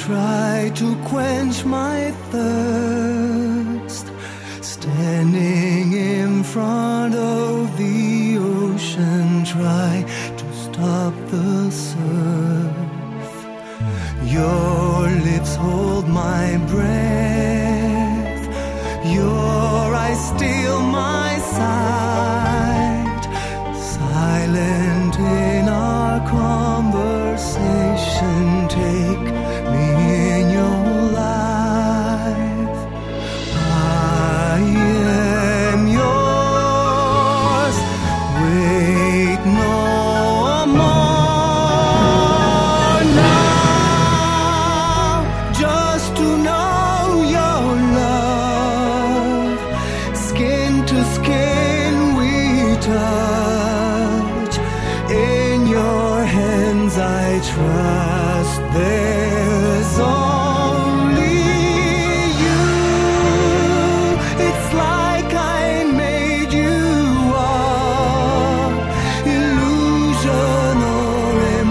try to quench my thirst, standing in front of the ocean, try to stop the surf. Your lips hold my breath, your eyes steal my sight, silent in our conversation, take me in your life. I am yours, wait no more now, just to know your love, skin to skin we touch, in your hands I trust, there's only you. It's like I made you up, illusion or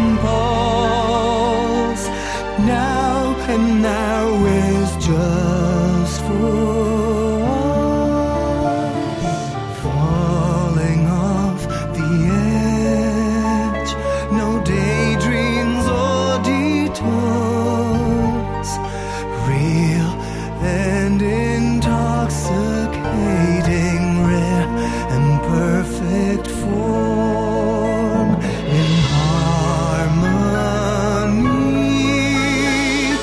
impulse. Now and now is just for us. Falling off the edge, no daydreams or detours, real and intoxicating, rare and perfect form, in harmony,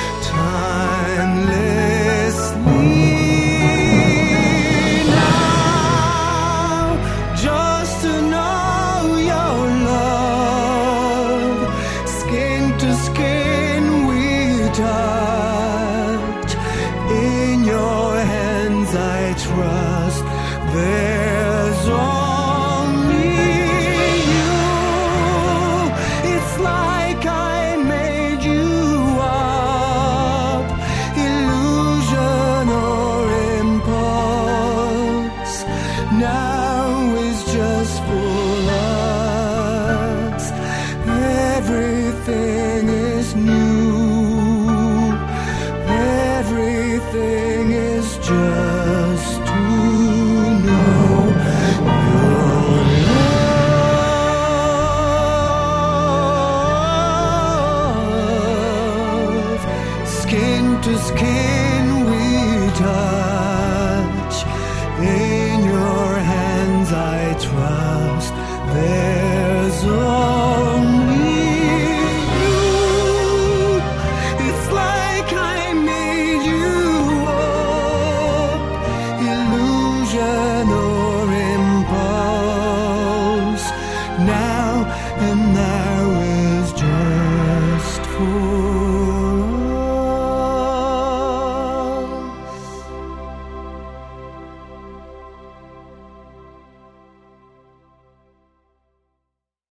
timelessly. Now, just to know your love, skin to skin we touch, in your hands I trust, there's only you. It's like I made you up, illusion or impulse. Now is just for us, everything is new, everything is just to know your love, skin to skin we touch.